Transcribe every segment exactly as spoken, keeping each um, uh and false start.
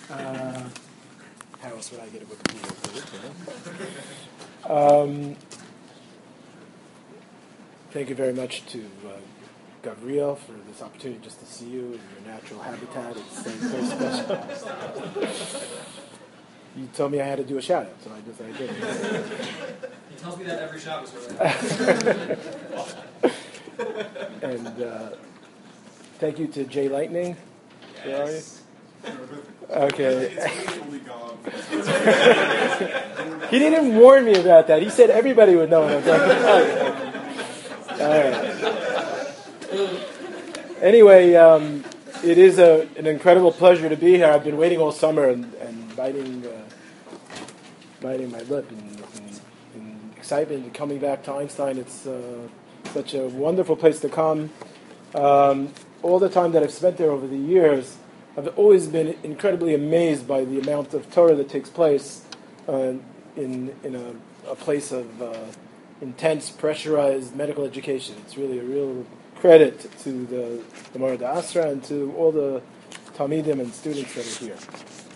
Uh, how else would I get a Wikipedia page? Um, thank you very much to uh, Gabriel for this opportunity just to see you in your natural habitat. It's very special. You told me I had to do a shout out, so I just I did. He tells me that every Shabbos. And uh, thank you to Jay Lightning. Yes. Okay. He didn't warn me about that. He said everybody would know what I'm talking about. All right. Anyway, um, it is a, an incredible pleasure to be here. I've been waiting all summer and, and biting, uh, biting my lip in, in, in excitement and coming back to Einstein. It's uh, such a wonderful place to come. Um, all the time that I've spent there over the years, I've always been incredibly amazed by the amount of Torah that takes place uh, in in a, a place of uh, intense, pressurized medical education. It's really a real credit to the the Moreh D'Asra and to all the Talmidim and students that are here.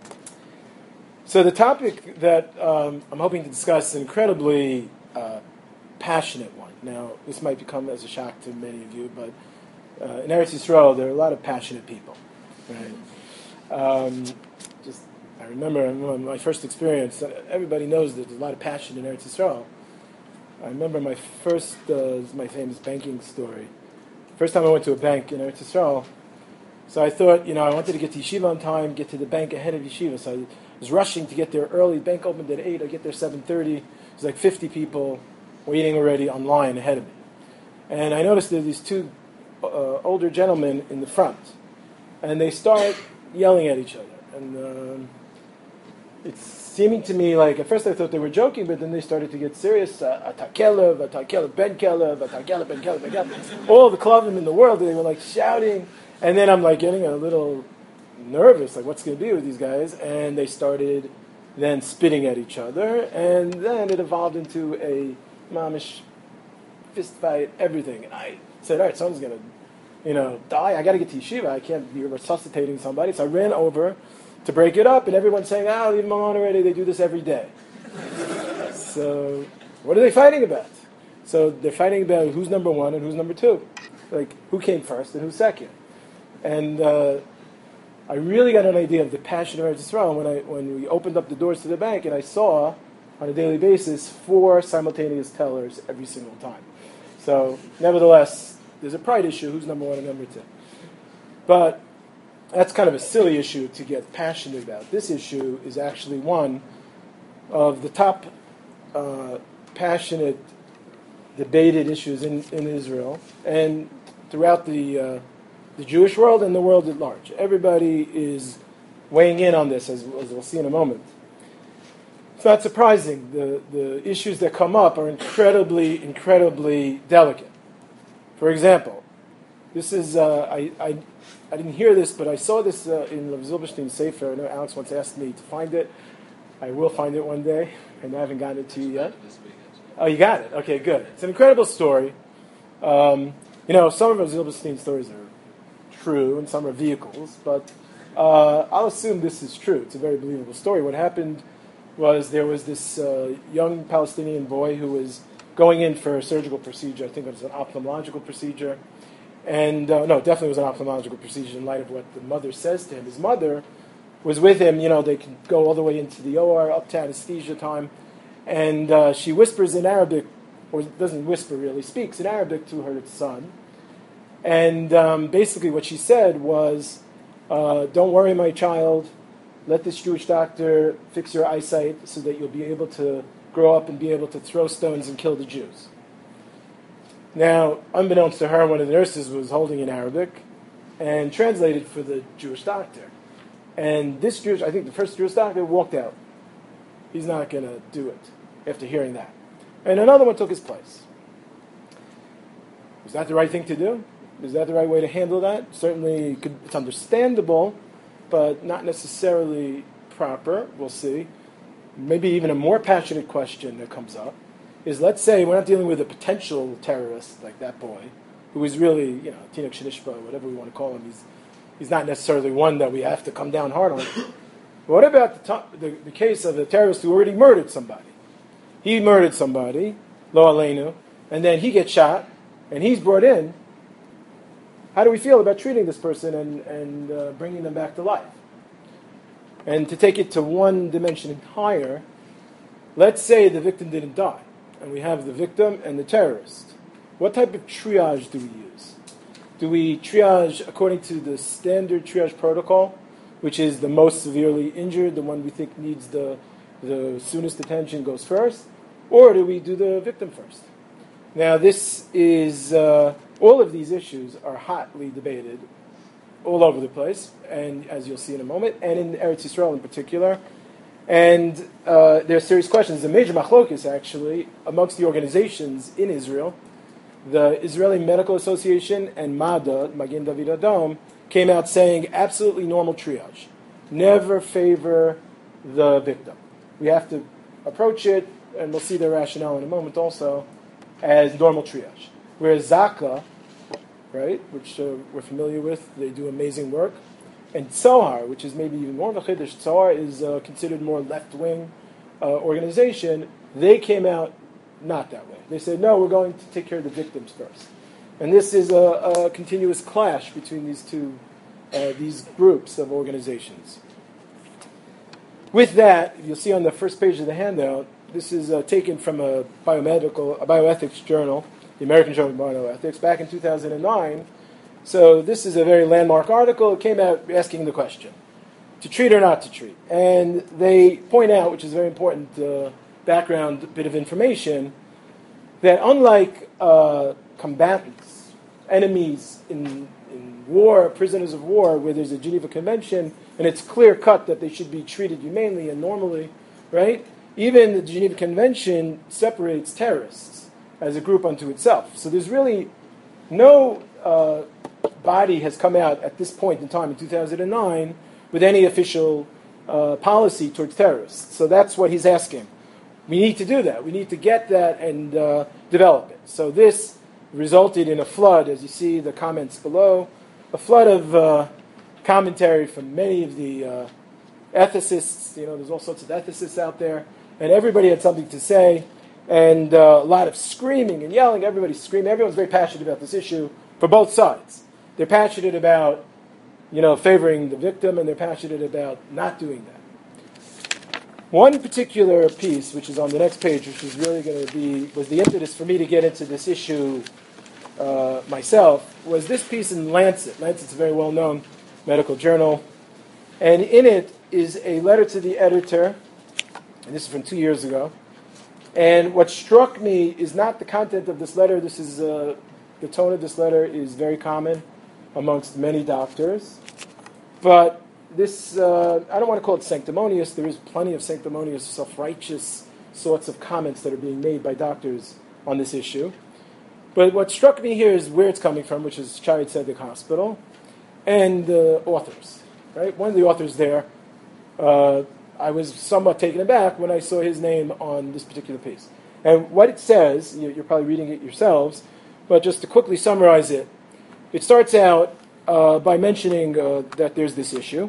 So the topic that um, I'm hoping to discuss is an incredibly uh, passionate one. Now, this might come as a shock to many of you, but uh, in Eretz Yisrael, there are a lot of passionate people. Right. Um, just I remember my first experience. Everybody knows that there's a lot of passion in Eretz Yisrael. I remember my first, uh, my famous banking story. First time I went to a bank in Eretz Yisrael. So I thought, you know, I wanted to get to yeshiva on time, get to the bank ahead of yeshiva. So I was rushing to get there early. The bank opened at eight. I get there seven thirty. There's like fifty people waiting already online ahead of me. And I noticed there are these two uh, older gentlemen in the front. And they start yelling at each other. And um, it's seeming to me like, at first I thought they were joking, but then they started to get serious. Atakelev, Atakelev, Ben Kelev, Atakelev, Ben Kelev, Ben Kelev. All the Klavim in the world, they were like shouting. And then I'm like getting a little nervous, like what's going to be with these guys? And they started then spitting at each other. And then it evolved into a mamish fist fight, everything. And I said, all right, someone's going to you know, die. I got to get to yeshiva. I can't be resuscitating somebody. So I ran over to break it up, and everyone's saying, ah, leave them alone already. They do this every day. So what are they fighting about? So they're fighting about who's number one and who's number two. Like, who came first and who's second. And uh, I really got an idea of the passion of Eretz Yisrael when, I, when we opened up the doors to the bank, and I saw, on a daily basis, four simultaneous tellers every single time. So, nevertheless, there's a pride issue, who's number one and number two. But that's kind of a silly issue to get passionate about. This issue is actually one of the top uh, passionate, debated issues in, in Israel and throughout the uh, the Jewish world and the world at large. Everybody is weighing in on this, as, as we'll see in a moment. It's not surprising. The, the issues that come up are incredibly, incredibly delicate. For example, this is, uh, I, I I didn't hear this, but I saw this uh, in Rav Zilberstein's Sefer. I know Alex once asked me to find it. I will find it one day, and I haven't gotten it to you yet. Oh, you got it? Okay, good. It's an incredible story. Um, you know, some of Rav Zilberstein's stories are true, and some are vehicles, but uh, I'll assume this is true. It's a very believable story. What happened was there was this uh, young Palestinian boy who was going in for a surgical procedure. I think it was an ophthalmological procedure. And, uh, no, definitely was an ophthalmological procedure in light of what the mother says to him. His mother was with him. You know, they can go all the way into the O R, up to anesthesia time. And uh, she whispers in Arabic, or doesn't whisper really, speaks in Arabic to her son. And um, basically what she said was, uh, don't worry, my child. Let this Jewish doctor fix your eyesight so that you'll be able to grow up and be able to throw stones and kill the Jews. Now, unbeknownst to her, one of the nurses was holding in Arabic and translated for the Jewish doctor. And this Jewish, I think the first Jewish doctor walked out. He's not going to do it after hearing that. And another one took his place. Was that the right thing to do? Is that the right way to handle that? Certainly, it's understandable, but not necessarily proper. We'll see. Maybe even a more passionate question that comes up is, let's say we're not dealing with a potential terrorist like that boy, who is really, you know, Tinuk Shenishba, whatever we want to call him. He's he's not necessarily one that we have to come down hard on. What about the, to- the, the case of a terrorist who already murdered somebody? He murdered somebody, lo aleinu, and then he gets shot, and he's brought in. How do we feel about treating this person and, and uh, bringing them back to life? And to take it to one dimension higher, let's say the victim didn't die, and we have the victim and the terrorist. What type of triage do we use? Do we triage according to the standard triage protocol, which is the most severely injured, the one we think needs the, the soonest attention goes first, or do we do the victim first? Now, this is, uh, all of these issues are hotly debated all over the place, and as you'll see in a moment, and in Eretz Yisrael in particular. And uh, there are serious questions. The major machlokes, actually, amongst the organizations in Israel, the Israeli Medical Association and MADA, Magen David Adom, came out saying absolutely normal triage. Never favor the victim. We have to approach it, and we'll see their rationale in a moment also, as normal triage. Whereas Zaka, right, which uh, we're familiar with, they do amazing work, and Tzohar, which is maybe even more of a chiddush, Tzohar is uh, considered more left-wing uh, organization, they came out not that way. They said, no, we're going to take care of the victims first. And this is a, a continuous clash between these two, uh, these groups of organizations. With that, you'll see on the first page of the handout, this is uh, taken from a biomedical, a bioethics journal, the American Journal of Bioethics, back in two thousand nine. So this is a very landmark article. It came out asking the question, to treat or not to treat. And they point out, which is a very important uh, background bit of information, that unlike uh, combatants, enemies in, in war, prisoners of war, where there's a Geneva Convention, and it's clear cut that they should be treated humanely and normally, right? Even the Geneva Convention separates terrorists as a group unto itself. So there's really no uh, body has come out at this point in time in two thousand nine with any official uh, policy towards terrorists. So that's what he's asking. We need to do that. We need to get that and uh, develop it. So this resulted in a flood, as you see the comments below, a flood of uh, commentary from many of the uh, ethicists. You know, there's all sorts of ethicists out there, and everybody had something to say, and uh, a lot of screaming and yelling. Everybody's screaming. Everyone's very passionate about this issue for both sides. They're passionate about, you know, favoring the victim, and they're passionate about not doing that. One particular piece, which is on the next page, which is really going to be, was the impetus for me to get into this issue uh, myself, was this piece in Lancet. Lancet's a very well-known medical journal. And in it is a letter to the editor, and this is from two years ago. And what struck me is not the content of this letter. This is, uh, the tone of this letter is very common amongst many doctors. But this, uh, I don't want to call it sanctimonious. There is plenty of sanctimonious, self-righteous sorts of comments that are being made by doctors on this issue. But what struck me here is where it's coming from, which is Shaare Zedek Hospital, and the authors. Right? One of the authors there, uh, I was somewhat taken aback when I saw his name on this particular piece. And what it says, you're probably reading it yourselves, but just to quickly summarize it, it starts out uh, by mentioning uh, that there's this issue.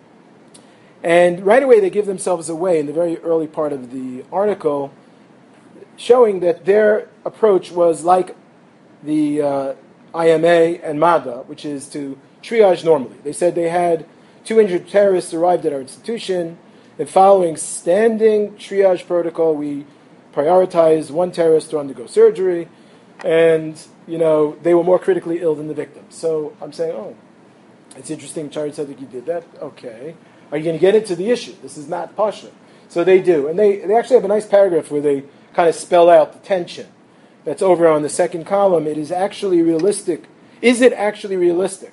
And right away they give themselves away in the very early part of the article, showing that their approach was like the uh, I M A and MADA, which is to triage normally. They said they had two injured terrorists arrived at our institution, and following standing triage protocol, we prioritized one terrorist to undergo surgery, and, you know, they were more critically ill than the victim. So I'm saying, oh, it's interesting, Shaare Zedek, you did that? Okay. Are you going to get into the issue? This is not Pasha. So they do. And they, they actually have a nice paragraph where they kind of spell out the tension that's over on the second column. It is actually realistic. Is it actually realistic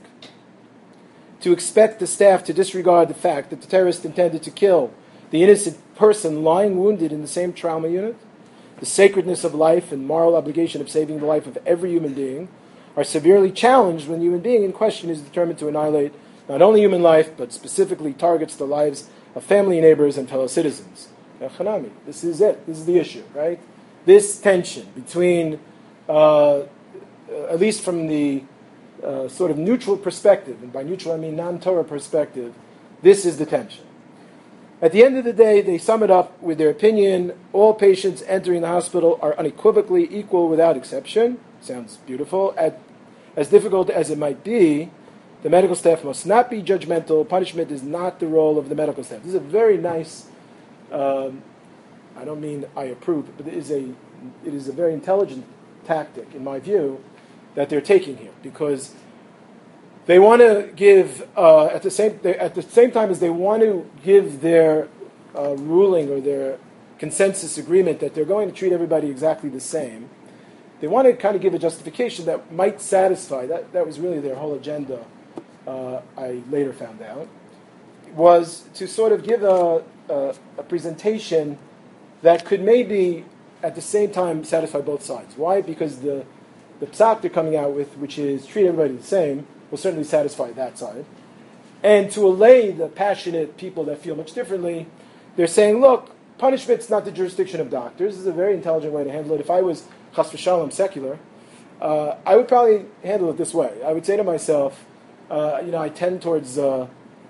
to expect the staff to disregard the fact that the terrorist intended to kill the innocent person lying wounded in the same trauma unit? The sacredness of life and moral obligation of saving the life of every human being are severely challenged when the human being in question is determined to annihilate not only human life, but specifically targets the lives of family, neighbors, and fellow citizens. This is it. This is the issue, right? This tension between, uh, at least from the uh, sort of neutral perspective, and by neutral I mean non-Torah perspective, this is the tension. At the end of the day, they sum it up with their opinion: all patients entering the hospital are unequivocally equal without exception. Sounds beautiful. At, as difficult as it might be, the medical staff must not be judgmental. Punishment is not the role of the medical staff. This is a very nice, um, I don't mean I approve, but it is a, it is a very intelligent tactic, in my view, that they're taking here, because they want to give uh, at the same they, at the same time as they want to give their uh, ruling or their consensus agreement that they're going to treat everybody exactly the same. They want to kind of give a justification that might satisfy. That that was really their whole agenda. Uh, I later found out was to sort of give a, a, a presentation that could maybe at the same time satisfy both sides. Why? Because the the psak they're coming out with, which is treat everybody the same, will certainly satisfy that side. And to allay the passionate people that feel much differently, they're saying, look, punishment's not the jurisdiction of doctors. This is a very intelligent way to handle it. If I was chas v'shalom secular, uh, I would probably handle it this way. I would say to myself, uh, you know, I tend towards uh,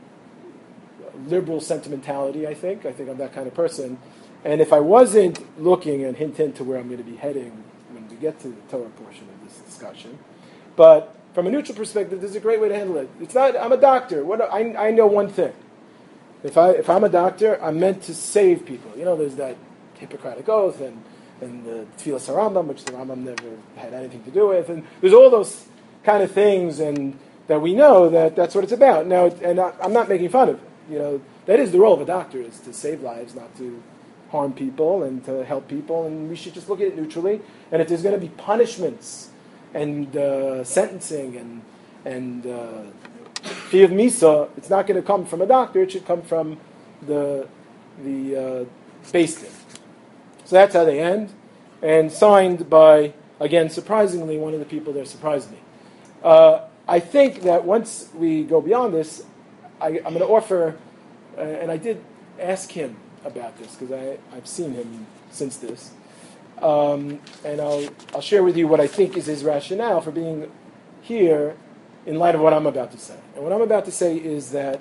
liberal sentimentality, I think. I think I'm that kind of person. And if I wasn't looking, and hint, hint to where I'm going to be heading when we get to the Torah portion of this discussion, but from a neutral perspective, this is a great way to handle it. It's not, I'm a doctor. What I, I know one thing. If, I, if I'm a doctor, I'm meant to save people. You know, there's that Hippocratic oath and, and the Tfilas HaRambam, which the Rambam never had anything to do with. And there's all those kind of things and that we know that that's what it's about. Now, and I, I'm not making fun of it. You know, that is the role of a doctor, is to save lives, not to harm people and to help people. And we should just look at it neutrally. And if there's going to be punishments and uh, sentencing and and uh, Fi of Misa, it's not going to come from a doctor. It should come from the the uh, Beis Din. So that's how they end, and signed by, again, surprisingly, one of the people there surprised me. Uh, I think that once we go beyond this, I, I'm going to offer, uh, and I did ask him about this because I I've seen him since this. Um, and I'll I'll share with you what I think is his rationale for being here in light of what I'm about to say. And what I'm about to say is that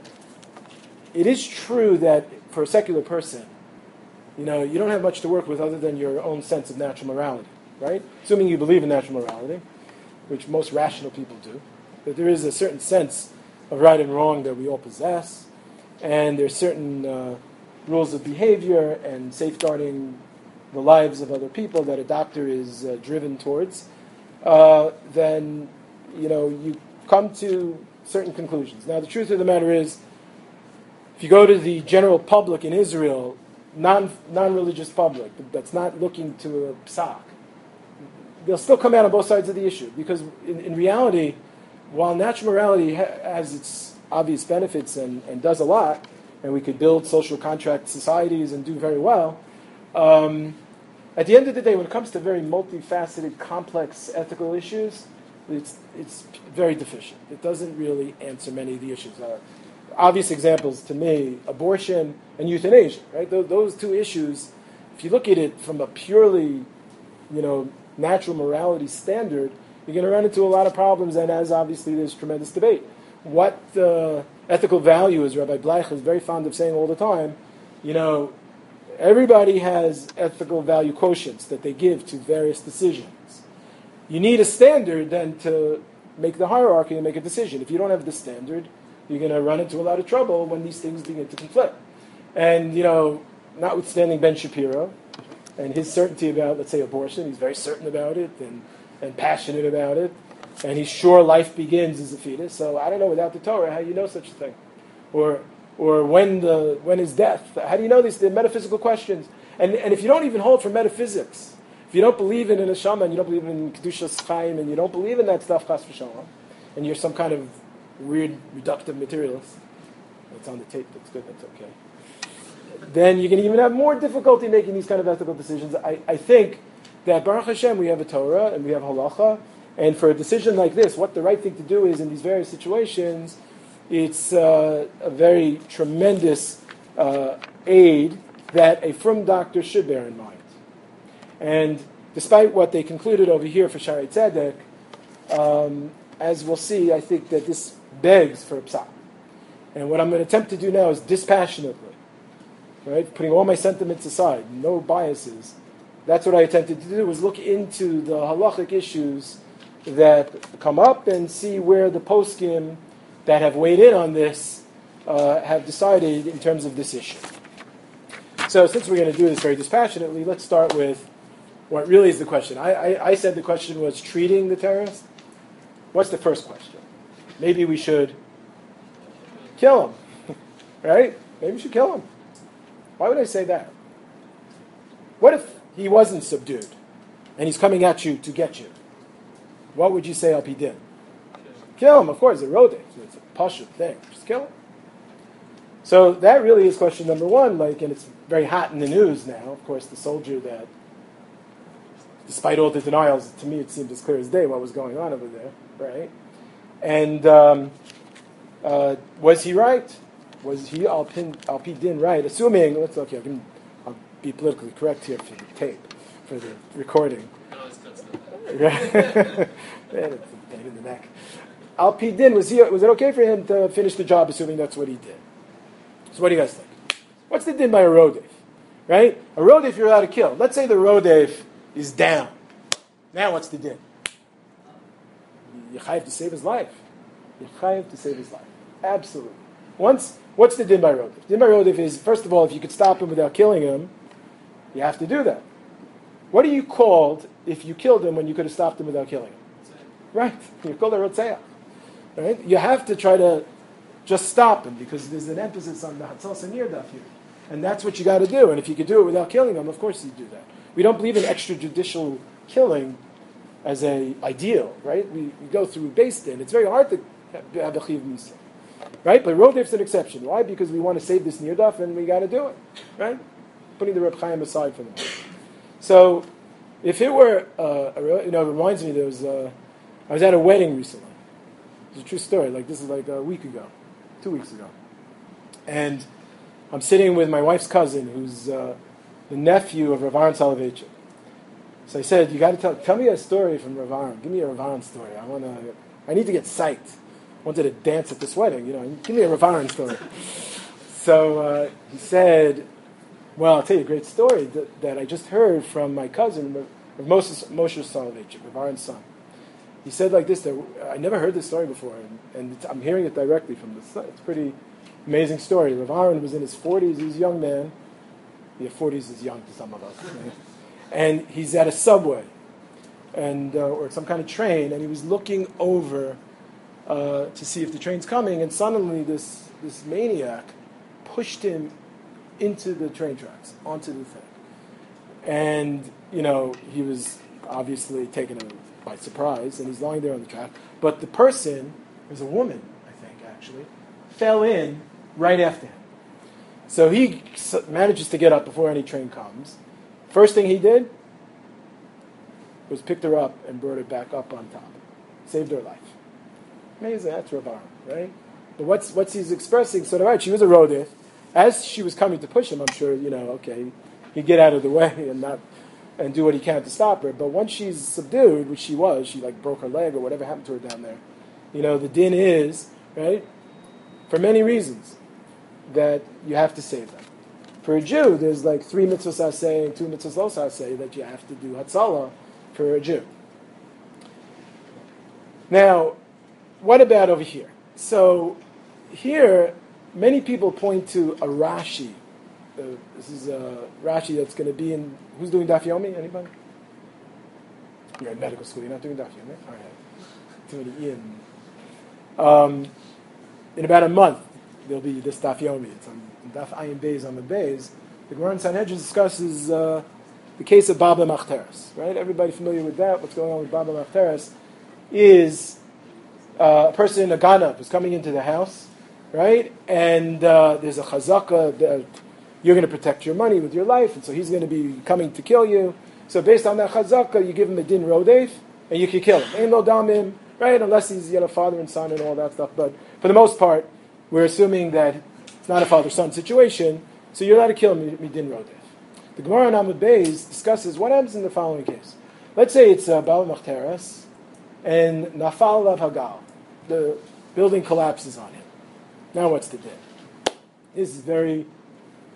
it is true that for a secular person, you know, you don't have much to work with other than your own sense of natural morality, right? Assuming you believe in natural morality, which most rational people do, that there is a certain sense of right and wrong that we all possess, and there's certain uh, rules of behavior and safeguarding the lives of other people that a doctor is uh, driven towards, uh, then, you know, you come to certain conclusions. Now, the truth of the matter is, if you go to the general public in Israel, non, non-religious public, that's not looking to a psak, they'll still come out on both sides of the issue. Because in, in reality, while natural morality ha- has its obvious benefits and, and does a lot, and we could build social contract societies and do very well, Um, at the end of the day, when it comes to very multifaceted, complex ethical issues, it's it's very deficient. It doesn't really answer many of the issues. Uh, obvious examples to me: abortion and euthanasia. Right, those, those two issues. If you look at it from a purely, you know, natural morality standard, you're going to run into a lot of problems. And as obviously there's tremendous debate. What uh, ethical value, as Rabbi Bleich is very fond of saying all the time, you know. Everybody has ethical value quotients that they give to various decisions. You need a standard then to make the hierarchy and make a decision. If you don't have the standard, you're going to run into a lot of trouble when these things begin to conflict. And, you know, notwithstanding Ben Shapiro and his certainty about, let's say, abortion, he's very certain about it and, and passionate about it. And he's sure life begins as a fetus. So I don't know, without the Torah, how you know such a thing. Or... Or when the when is death? How do you know these? They're metaphysical questions. And and if you don't even hold for metaphysics, if you don't believe in an neshama, and you don't believe in kedushas chaim, and you don't believe in that stuff, chas v'shalom, and you're some kind of weird reductive materialist, that's on the tape. That's good. That's okay. Then you're going to even have more difficulty making these kind of ethical decisions. I, I think that Baruch Hashem, we have a Torah and we have halacha, and for a decision like this, what the right thing to do is in these various situations. It's uh, a very tremendous uh, aid that a frum doctor should bear in mind. And despite what they concluded over here for Shaarei Tzedek, um, as we'll see, I think that this begs for a psak. And what I'm going to attempt to do now is dispassionately right? Putting all my sentiments aside, no biases. That's what I attempted to do, was look into the halachic issues that come up and see where the poskim that have weighed in on this uh, have decided in terms of this issue. So since we're going to do this very dispassionately, let's start with what really is the question. I, I, I said the question was treating the terrorist. What's the first question? Maybe we should kill him, right? Maybe we should kill him. Why would I say that? What if he wasn't subdued and he's coming at you to get you? What would you say Al Pi Din? Kill him, of course, it's a rodef. It's a pashut thing. Just kill him. So that really is question number one, like, and it's very hot in the news now. Of course, the soldier that, despite all the denials, to me it seemed as clear as day what was going on over there, right? And um, uh, was he right? Was he Al Pi Din right? Assuming, let's okay, I can, I'll be politically correct here for the tape, for the recording. Man, it's a pain in the neck. Al Pi Din, was he? Was it okay for him to finish the job, assuming that's what he did? So what do you guys think? What's the din by a rodef? Right? A rodef you're allowed to kill. Let's say the rodef is down. Now what's the din? You chayav to save his life. You chayav to save his life. Absolutely. Once, what's the din by rodef? Din by rodef is, first of all, if you could stop him without killing him, you have to do that. What are you called if you killed him when you could have stopped him without killing him? Right. You're called a rotzeach. Right? You have to try to just stop him because there's an emphasis on the hatzal sanir daf here. And that's what you got to do. And if you could do it without killing him, of course you do that. We don't believe in extrajudicial killing as a ideal, right? We, we go through based in. It's very hard to have a chiv misa. Right? But rodef's an exception. Why? Because we want to save this nirdaf and we got to do it. Right? Putting the Reb Chaim aside for them. So, if it were, uh, a, you know, it reminds me, there was, uh, I was at a wedding recently. It's a true story. Like, this is like a week ago, two weeks ago. And I'm sitting with my wife's cousin, who's uh, the nephew of Rav Aaron Soloveitchik. So I said, you got to tell, tell me a story from Rav Aaron. Give me a Rav Aaron story. I want to, I need to get psyched. I wanted to dance at this wedding, you know. Give me a Rav Aaron story. So uh, he said, well, I'll tell you a great story that, that I just heard from my cousin, Rav Moses, Moshe Soloveitchik, Rav Aaron's son. He said like this, that I never heard this story before, and, and it's, I'm hearing it directly from this. It's a pretty amazing story. Rav Aaron was in his forties, he's a young man. Yeah, forties is young to some of us. Right? And he's at a subway, and uh, or some kind of train, and he was looking over uh, to see if the train's coming, and suddenly this, this maniac pushed him into the train tracks, onto the thing. And, you know, he was obviously taken by surprise, and he's lying there on the track. But the person, it was a woman, I think, actually, fell in right after him. So he manages to get up before any train comes. First thing he did was picked her up and brought her back up on top. Saved her life. Amazing, that's Rav Aaron, right? But what's, what's he's expressing, so right, she was a rodef. As she was coming to push him, I'm sure, you know, okay, he'd get out of the way and not and do what he can to stop her. But once she's subdued, which she was, she like broke her leg or whatever happened to her down there. You know, the din is, right, for many reasons, that you have to save them. For a Jew, there's like three mitzvahs aseh and two mitzvahs los aseh that you have to do hatzalah for a Jew. Now, what about over here? So here, many people point to a Rashi. Uh, this is a Rashi that's going to be in... Who's doing Daf Yomi? Anybody? You're in medical school. You're not doing Daf Yomi? All right. Too many Ian. Um, in about a month, there'll be this Daf Yomi. It's on Daf Ayin Beis on the Beis. The Gemara in Sanhedrin discusses uh, the case of Baba Machteres. Right? Everybody familiar with that? What's going on with Baba Machteres is uh, a person, a ganab, is coming into the house, right? And uh, there's a chazaka that you're going to protect your money with your life, and so he's going to be coming to kill you. So based on that chazaka, you give him a din rodef, and you can kill him. Ain't no damim, right? Unless he's, you know, father and son and all that stuff. But for the most part, we're assuming that it's not a father-son situation, so you're allowed to kill him midin rodef. The Gemara in Amud Beis discusses what happens in the following case. Let's say it's uh, Baal Machteres, and Nafal Lav Hagal. The building collapses on him. Now what's the din? This is very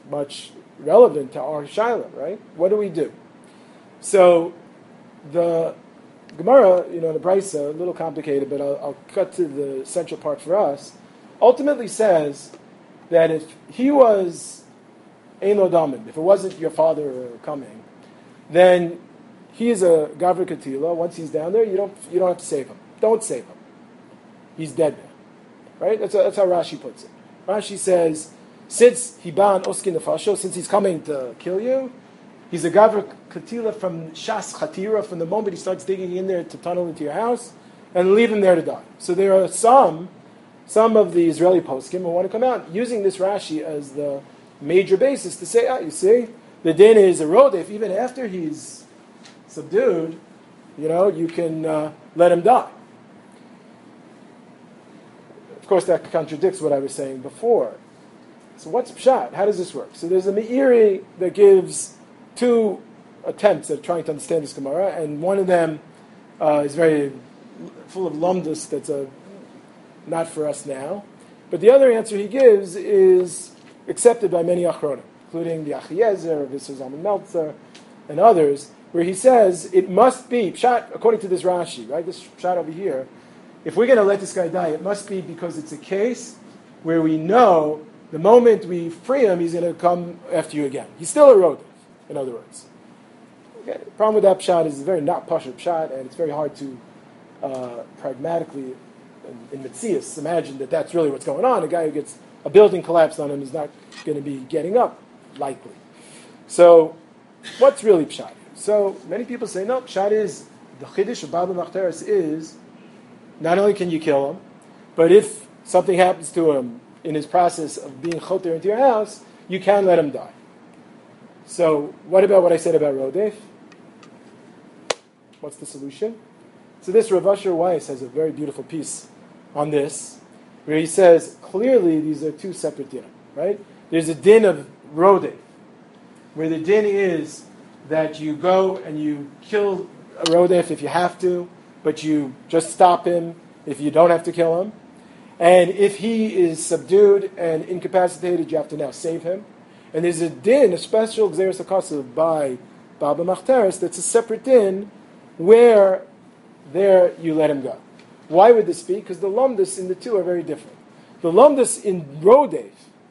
much relevant to our Shiloh, right? What do we do? So the Gemara, you know, the Brisa, a little complicated, but I'll, I'll cut to the central part for us, ultimately says that if he was Ein Lo Damin, if it wasn't your father coming, then he is a Gavra Katila. Once he's down there, you don't you don't have to save him. Don't save him. He's dead now. Right? That's, a, that's how Rashi puts it. Rashi says, since he ban Oskin Nefasho, since he's coming to kill you, he's a Gavra Katila from Shas Chatira, from the moment he starts digging in there to tunnel into your house, and leave him there to die. So there are some, some of the Israeli poskim who want to come out using this Rashi as the major basis to say, ah, you see, the din is a rodef, even after he's subdued, you know, you can uh, let him die. Of course, that contradicts what I was saying before. So what's pshat? How does this work? So there's a Meiri that gives two attempts at trying to understand this Gemara, and one of them uh, is very full of lumdus that's a, not for us now. But the other answer he gives is accepted by many achronim, including the Achiezer, Visser Zalman Meltzer, and others, where he says it must be, pshat, according to this Rashi, right, this pshat over here, if we're going to let this guy die, it must be because it's a case where we know the moment we free him, he's going to come after you again. He's still a rodef, in other words. Okay. The problem with that pshat is it's very not pashut pshat, and it's very hard to uh, pragmatically, in, in Metzias, imagine that that's really what's going on. A guy who gets a building collapsed on him is not going to be getting up, likely. So, what's really pshat? So, many people say, no, pshat is, the chiddush of Baba Machteres is, not only can you kill him, but if something happens to him in his process of being choter into your house, you can let him die. So, what about what I said about Rodef? What's the solution? So this Rav Asher Weiss has a very beautiful piece on this, where he says, clearly these are two separate din, right? There's a din of Rodef, where the din is that you go and you kill a Rodef if you have to, but you just stop him if you don't have to kill him. And if he is subdued and incapacitated, you have to now save him. And there's a din, a special Gzeres HaKasav by Baba Machteres, that's a separate din, where there you let him go. Why would this be? Because the lumdus in the two are very different. The lumdus in Rodef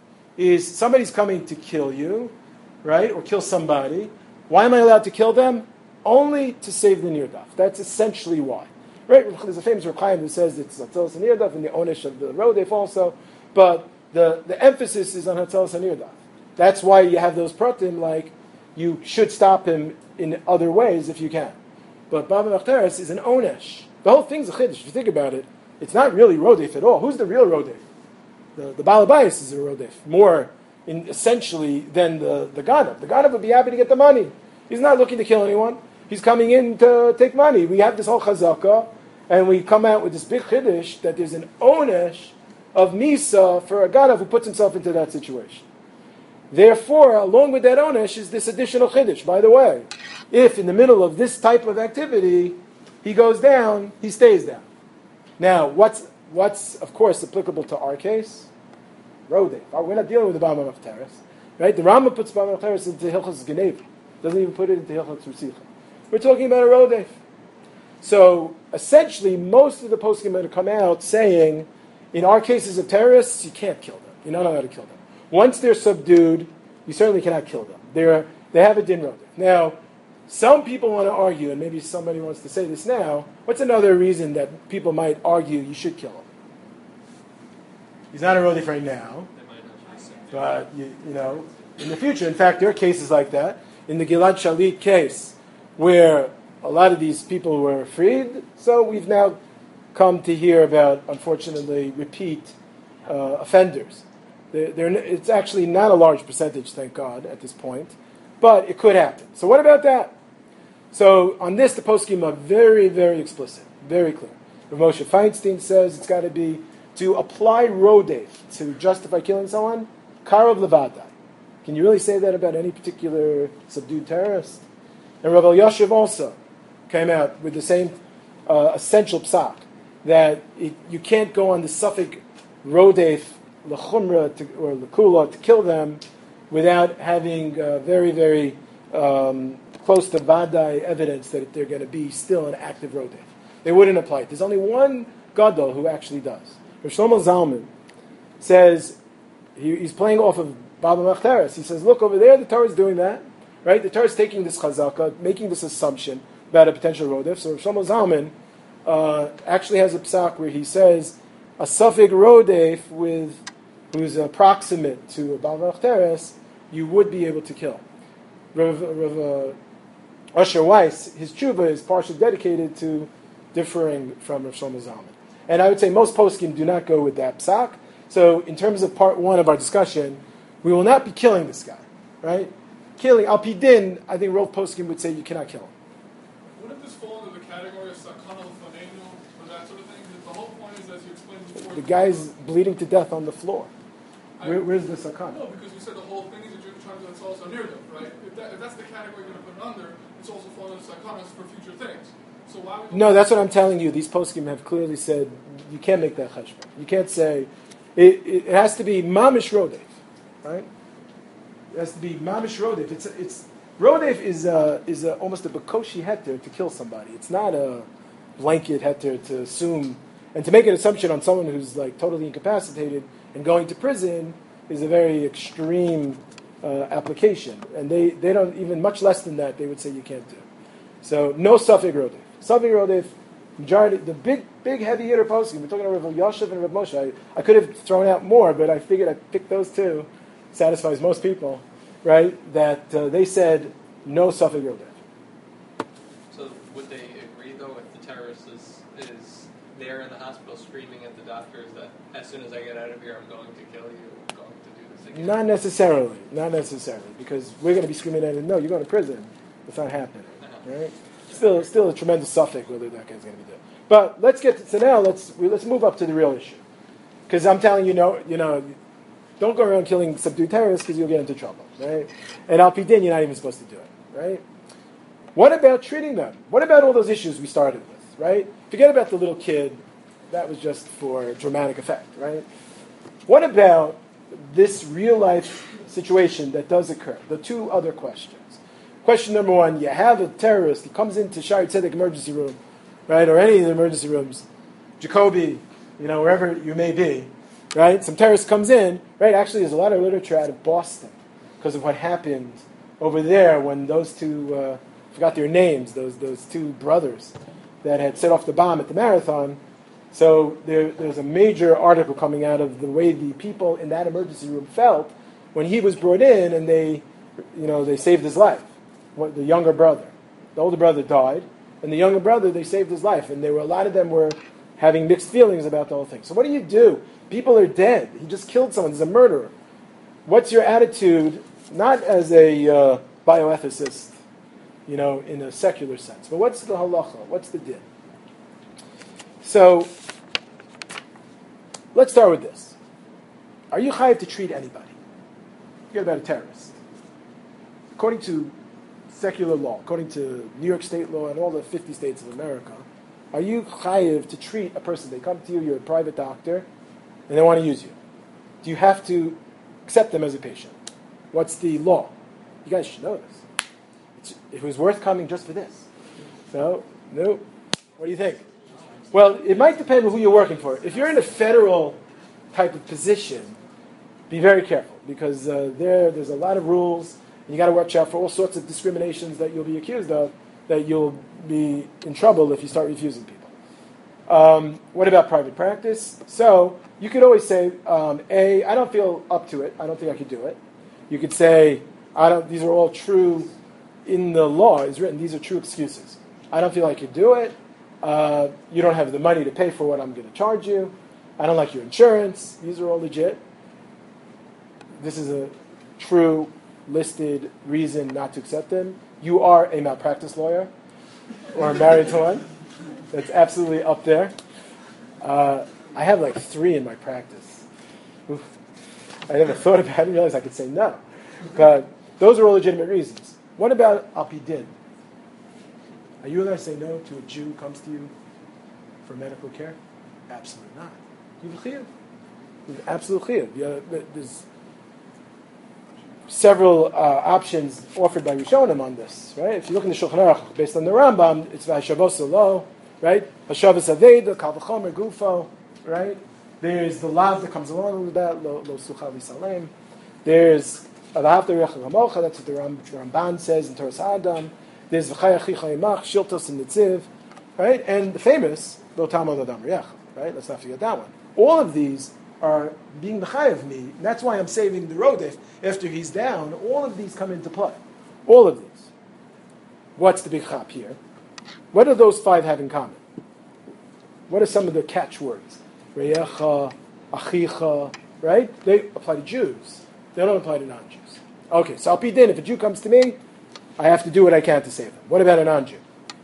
is somebody's coming to kill you, right, or kill somebody. Why am I allowed to kill them? Only to save the nirdaf. That's essentially why. Right? There's a famous Reb Chaim who says it's Hatzalas and nirdaf and the onish of the Rodef also, but the, the emphasis is on Hatzalas and nirdaf. That's why you have those pratim like you should stop him in other ways if you can. But Baba Machteres is an onesh. The whole thing's a chiddush. If you think about it, it's not really Rodef at all. Who's the real Rodef? The, the Baal Habayis is a Rodef, more in, essentially than the, the Ganav. The Ganav would be happy to get the money. He's not looking to kill anyone. He's coming in to take money. We have this whole chazakah, and we come out with this big chiddush that there's an onesh of Misa for a Ganav who puts himself into that situation. Therefore, along with that onesh is this additional chiddush. By the way, if in the middle of this type of activity, he goes down, he stays down. Now, what's, what's of course, applicable to our case? Rodef. We're not dealing with the Baba Machteres. Right? The Rama puts Baba Machteres into Hilchos Geneva. Doesn't even put it into Hilchos Rusicha. We're talking about a Rodef. So, essentially, most of the poskim are going to come out saying, in our cases of terrorists, you can't kill them. You're not allowed to kill them. Once they're subdued, you certainly cannot kill them. They're, they have a din Rodef. Now, some people want to argue, and maybe somebody wants to say this now, what's another reason that people might argue you should kill him? He's not a Rodef right now, but, you, you know, in the future. In fact, there are cases like that. In the Gilad Shalit case, where a lot of these people were freed, so we've now come to hear about, unfortunately, repeat uh, offenders. They're, they're, it's actually not a large percentage, thank God, at this point, but it could happen. So what about that? So on this, the poskim are very, very explicit, very clear. Rav Moshe Feinstein says it's got to be to apply rodef to justify killing someone, karav levadai. Can you really say that about any particular subdued terrorist? And Rav Elyashiv also came out with the same uh, essential psak, that it, you can't go on the suffix rodef l'chumra or l'kula to kill them without having uh, very, very um, close to Vadai evidence that they're going to be still an active Rodef. They wouldn't apply it. There's only one Gadol who actually does. Rav Shlomo Zalman says, he, he's playing off of Baba Machteres. He says, look, over there the Torah is doing that. Right? The Torah is taking this chazaka, making this assumption about a potential Rodef. So Rav Shlomo Zalman uh, actually has a psak where he says, a Safek Rodef with who's approximate to a Bal Machteres, you would be able to kill. Rav, Rav uh, Usher Weiss, his tshuva is partially dedicated to differing from Rav Shlomo Zalman. And I would say most poskim do not go with that psak. So in terms of part one of our discussion, we will not be killing this guy, right? Killing, al pi din, I think Rav poskim would say you cannot kill him. Wouldn't this fall under the category of sakana l'fanenu or that sort of thing? The whole point is, as you explained before, The guy's bleeding to death on the floor. Where, where's the sakana? No, because you said the whole thing is that you're trying to, it's also near them, right? If, that, if that's the category you're going to put it under, it's also falling under sakanas for future things. So why would you... No, that's what I'm telling you. These poskim have clearly said you can't make that cheshbon. You can't say it, it, it has to be mamish rodef, right? It has to be mamish rodef. It's it's rodef is a, is a, almost a bakoshi heter to kill somebody. It's not a blanket heter to assume and to make an assumption on someone who's like totally incapacitated and going to prison is a very extreme uh, application. And they, they don't, even much less than that, they would say you can't do. So, no Safek Rodef. Safek Rodef, majority, the big, big heavy hitter posting, we're talking about Rav Yashav and Rav Moshe. I, I could have thrown out more, but I figured I picked those two. Satisfies most people, right? That uh, they said no Safek Rodef. So, would they agree, though, if the terrorist is, is there in the hospital screaming at the doctors that as soon as I get out of here, I'm going to kill you, I'm going to do this again? Not necessarily. Not necessarily. Because we're going to be screaming at him, no, you're going to prison. It's not happening. Uh-huh. Right? Still still a tremendous suffix whether that guy's going to be dead. But let's get to, so now let's we, let's move up to the real issue. Because I'm telling you, no, you know, don't go around killing subdued terrorists because you'll get into trouble. Right? And al pi din, you're not even supposed to do it. Right? What about treating them? What about all those issues we started with? Right? Forget about the little kid. That was just for dramatic effect, right? What about this real-life situation that does occur? The two other questions. Question number one, you have a terrorist, he comes into Shari Tzedek emergency room, right, or any of the emergency rooms, Jacoby, you know, wherever you may be, right? Some terrorist comes in, right? Actually, there's a lot of literature out of Boston because of what happened over there when those two, uh, I forgot their names, those, those two brothers that had set off the bomb at the marathon. So there, there's a major article coming out of the way the people in that emergency room felt when he was brought in and they, you know, they saved his life. What, the younger brother. The older brother died, and the younger brother, they saved his life. And there were a lot of them were having mixed feelings about the whole thing. So what do you do? People are dead. He just killed someone. He's a murderer. What's your attitude, not as a uh, bioethicist, you know, in a secular sense, but what's the halacha? What's the din? So, let's start with this. Are you chayiv to treat anybody? Forget about a terrorist. According to secular law, according to New York state law and all the fifty states of America, are you chayiv to treat a person? They come to you, you're a private doctor, and they want to use you. Do you have to accept them as a patient? What's the law? You guys should know this. It's, it was worth coming just for this. No? No? What do you think? Well, it might depend on who you're working for. If you're in a federal type of position, be very careful because uh, there, there's a lot of rules. And you got to watch out for all sorts of discriminations that you'll be accused of. That you'll be in trouble if you start refusing people. Um, what about private practice? So you could always say, um, A, I don't feel up to it. I don't think I could do it. You could say, I don't. These are all true. In the law, it's written. These are true excuses. I don't feel I could do it. Uh, you don't have the money to pay for what I'm going to charge you. I don't like your insurance. These are all legit. This is a true listed reason not to accept them. You are a malpractice lawyer or married to one. That's absolutely up there. Uh, I have like three in my practice. Oof. I never thought about it. I didn't realize I could say no. But those are all legitimate reasons. What about al pi din? Are you allowed to say no to a Jew who comes to you for medical care? Absolutely not. You have a chiyuv. You have absolute chiyuv. There's several uh, options offered by Rishonim on this, right? If you look in the Shulchan Aruch, based on the Rambam, it's V'Hashavos Lo, right? Hashavos Aveda, Kal V'chomer Gufo, right? There's the lav that comes along with that, Lo Lo Sucha V'Salem. There's Avahafta Recha Ramocha, that's what the, Ram, the Ramban says in Torah Adam. There's V'chaya Chicha Yimach, Shiltos and Nitziv, right? And the famous Lo Tamod Adam Riach, right? Let's not forget that one. All of these are being the chai of me. And that's why I'm saving the rodef after he's down. All of these come into play. All of these. What's the big chap here? What do those five have in common? What are some of the catchwords? Reyecha, achicha, right? They apply to Jews. They don't apply to non-Jews. Okay, so I'll be din. If a Jew comes to me, I have to do what I can to save him. What about a non-Jew?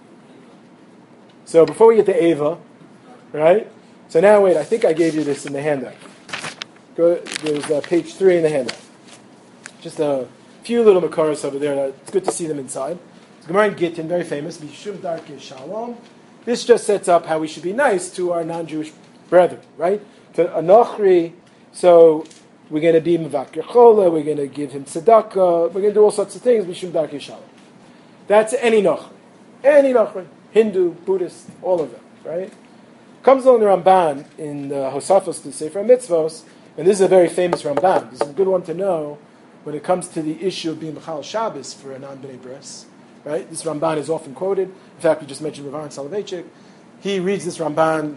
So before we get to Eva, right? So now wait, I think I gave you this in the handout. Go, there's uh, page three in the handout. Just a few little makaros over there. It's good to see them inside. It's Gemara in Gittin, very famous. Bishum Darkei Shalom. This just sets up how we should be nice to our non-Jewish brethren, right? To Anochri, so we're going to be Mevakir Chola, we're going to give him tzedakah, we're going to do all sorts of things. Bishum Darkei Shalom. That's any Nochri. Any Nochri. Hindu, Buddhist, all of them, right? Comes along the Ramban in the Hosafos to Sefer Mitzvos, and this is a very famous Ramban. This is a good one to know when it comes to the issue of being B'chal Shabbos for a non-B'nai Bris. Right? This Ramban is often quoted. In fact, we just mentioned Rav Aaron Soloveitchik. He reads this Ramban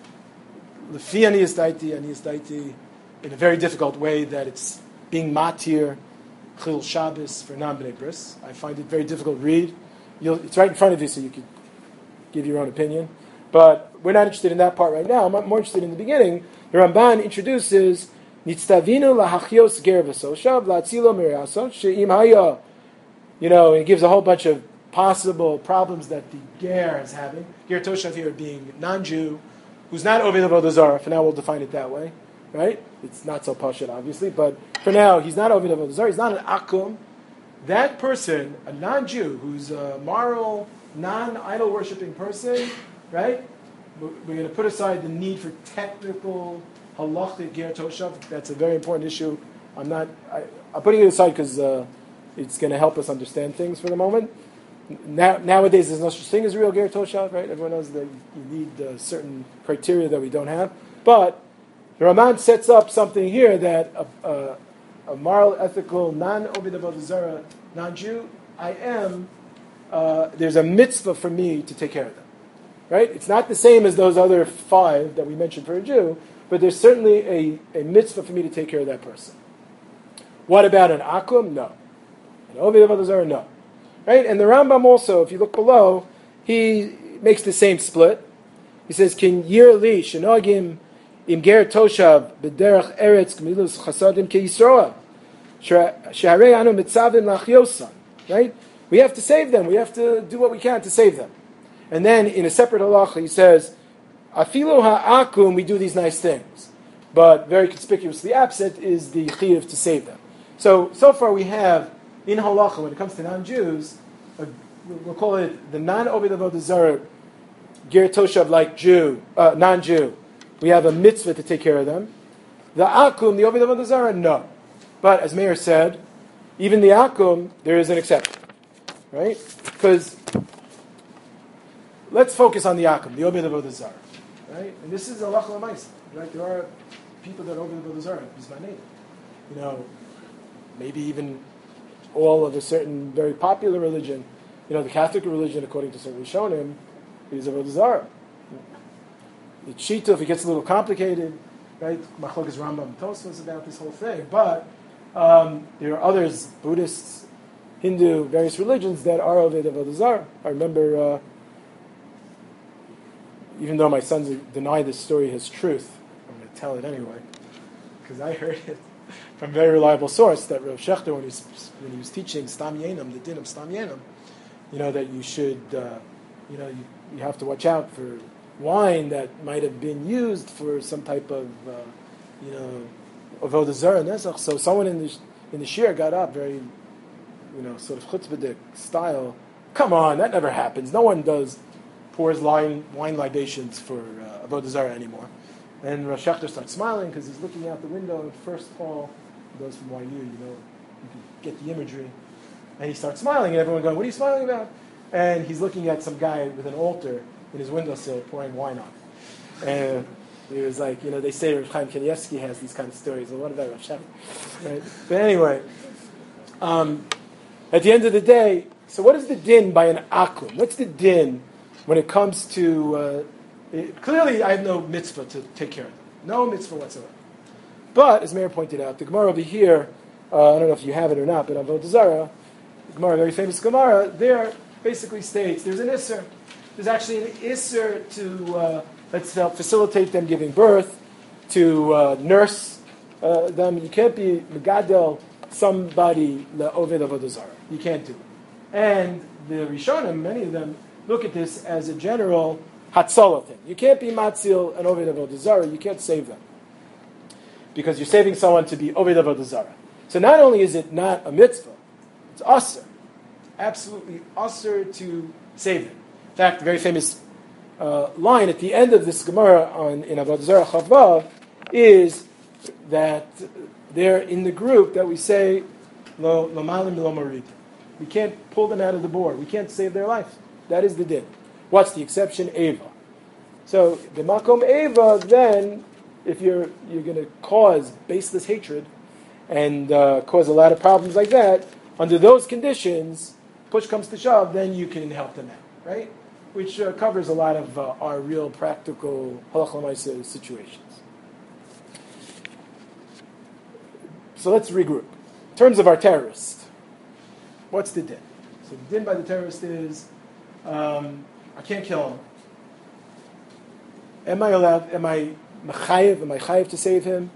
Lefi Aniyas Daiti, Aniyas Daiti, in a very difficult way that it's being matir Chil Shabbos for non-B'nai Bris. I find it very difficult to read. You'll, it's right in front of you, so you can give your own opinion. But we're not interested in that part right now. I'm more interested in the beginning. The Ramban introduces Nitztavinu lahachios ger v'soshav la'atzilo miriasot she'im haya. You know, it gives a whole bunch of possible problems that the ger is having. Ger toshav here being non-Jew, who's not Oved Avodah Zarah. For now, we'll define it that way, right? It's not so pashut, obviously, but for now, he's not Oved Avodah Zarah. He's not an akum. That person, a non-Jew, who's a moral, non-idol worshipping person, right? We're going to put aside the need for technical halachic ger toshav. That's a very important issue. I'm not. I, I'm putting it aside because uh, it's going to help us understand things for the moment. Now, nowadays, there's no such thing as real ger toshav, right? Everyone knows that you need uh, certain criteria that we don't have. But the Raman sets up something here that a, a, a moral, ethical, non-Oved Avodah Zarah, non-Jew, I am. Uh, there's a mitzvah for me to take care of them. Right? It's not the same as those other five that we mentioned for a Jew, but there's certainly a, a mitzvah for me to take care of that person. What about an akum? No. An Oved Avodah Zarah? No. Right? And the Rambam also, if you look below, he makes the same split. He says, "Kin yir li shenogim im ger toshav b'derech eretz gmilus chasadim ke Yisroel sheharei anu mitzavim lachyosan." Right? We have to save them. We have to do what we can to save them. And then in a separate halacha, he says, "Afilu ha'akum," we do these nice things, but very conspicuously absent is the chiyuv to save them. So, so far we have in halacha, when it comes to non-Jews, a, we'll call it the non-Oved Avodah Zarah, ger toshav like Jew, uh, non-Jew. We have a mitzvah to take care of them. The akum, the Oved Avodah Zarah, no. But as Meir said, even the akum, there is an exception, right? Because let's focus on the akum, the Oved Avodah Zarah, right? And this is a halacha l'maisa, right? There are people that are Oved Avodah Zarah, bismanei. You know, maybe even all of a certain very popular religion. You know, the Catholic religion, according to certain Rishonim, is Avodah Zarah. The Shita, if it gets a little complicated, right? Machlokas Rambam Tosfos about this whole thing, but um, there are others, Buddhists, Hindu, various religions that are Oved Avodah Zarah. I remember. Uh, Even though my sons deny this story has truth, I'm going to tell it anyway, because I heard it from a very reliable source that Rav Shechter, when he was, when he was teaching Stam Yenim, the din of Stam Yenim, you know, that you should, uh, you know, you, you have to watch out for wine that might have been used for some type of, uh, you know, avodah zarah nesach. So someone in the in the shir got up very, you know, sort of chutzpahdik style. Come on, that never happens. No one does. Pours wine, wine libations for uh, avodah zarah anymore. And Rosh Hashanah starts smiling because he's looking out the window in the first hall. Those from Y U, you know, You can get the imagery. And he starts smiling, and everyone going, what are you smiling about? And he's looking at some guy with an altar in his windowsill pouring wine on it. And he was like, you know, they say Rav Chaim Kanievsky has these kind of stories. Well, what about Rav Shem? Right? But anyway, um, at the end of the day, so what is the din by an akum? What's the din when it comes to, uh, it, clearly I have no mitzvah to take care of them. No mitzvah whatsoever. But, as Meir pointed out, the Gemara over here, uh, I don't know if you have it or not, but Avodah Zarah, the Gemara, very famous Gemara, there basically states there's an isser. There's actually an isser to, uh, let's help facilitate them giving birth, to uh, nurse uh, them. You can't be megadel somebody le'oved Avodah Zarah. You can't do it. And the Rishonim, many of them, look at this as a general hatzalah thing. You can't be matzil and oved Avodah Zarah. You can't save them. Because you're saving someone to be oved Avodah Zarah. So not only is it not a mitzvah, it's asr. Absolutely asr to save them. In fact, the very famous uh, line at the end of this Gemara on, in Avodah Zarah Chavav is that they're in the group that we say, lo malim lo marid. We can't pull them out of the board. We can't save their life. That is the din. What's the exception? Eva. So the makom Eva, then, if you're you're going to cause baseless hatred and uh, cause a lot of problems like that, under those conditions, push comes to shove, then you can help them out, right? Which uh, covers a lot of uh, our real practical halakha l'maaseh situations. So let's regroup. In terms of our terrorist, what's the din? So the din by the terrorist is, um, I can't kill him. Am I allowed, am I mechayev, am I chayev to save him?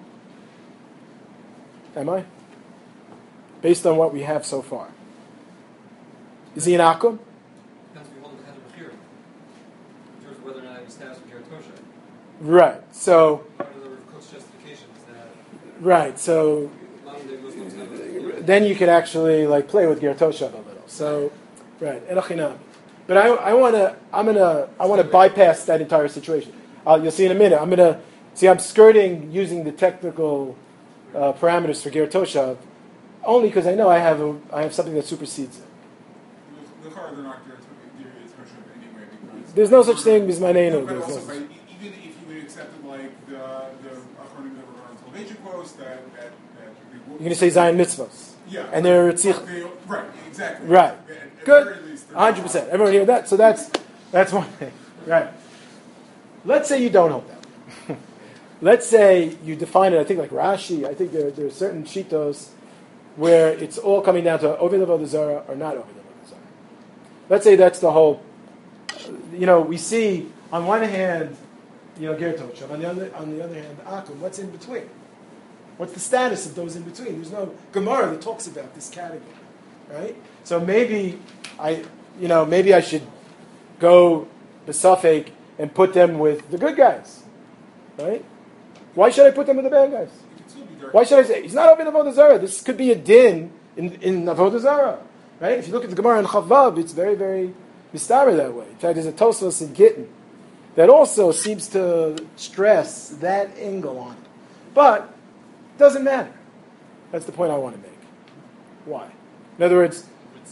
Am I? Based on what we have so far. Is he an akum? Depends if we hold the head of a hearing. In terms of whether or not he stands with Geratosha. Right, so... Part of the cook's justification is that... Right, so... Then you could actually like play with Geratoshav a little. So, right, erachinam. But I, I want to, I'm gonna, I want to bypass that entire situation. Uh, you'll see in a minute. I'm gonna see. I'm skirting using the technical uh, parameters for Geratoshav, only because I know I have a, I have something that supersedes it. The car they're not Geratoshav anyway because there's no such thing as my name. No, but There's also, no but even if you would accept it like the the Achronim that were on television quotes that that, that you're going to say Zion mitzvahs. Yeah, and they're they, right, exactly. Right, At, at good, least, one hundred percent. Everyone hear that? So that's that's one thing, right? Let's say you don't hold that. Let's say you define it. I think like Rashi. I think there there are certain shitos where it's all coming down to oved avodah zarah or not oved avodah zarah. Let's say that's the whole. You know, we see on one hand, you know, ger toshav. On the other, on the other hand, akum. What's in between? What's the status of those in between? There's no Gemara that talks about this category, right? So maybe I, you know, maybe I should go besafek and put them with the good guys, right? Why should I put them with the bad guys? Why should I say he's not over in Avodah Zarah? This could be a din in in Avodah Zarah, right? If you look at the Gemara in Chavav, it's very very mistaber that way. In fact, there's a Tosfos in Gittin that also seems to stress that angle on it, but doesn't matter. That's the point I want to make. Why? In other words,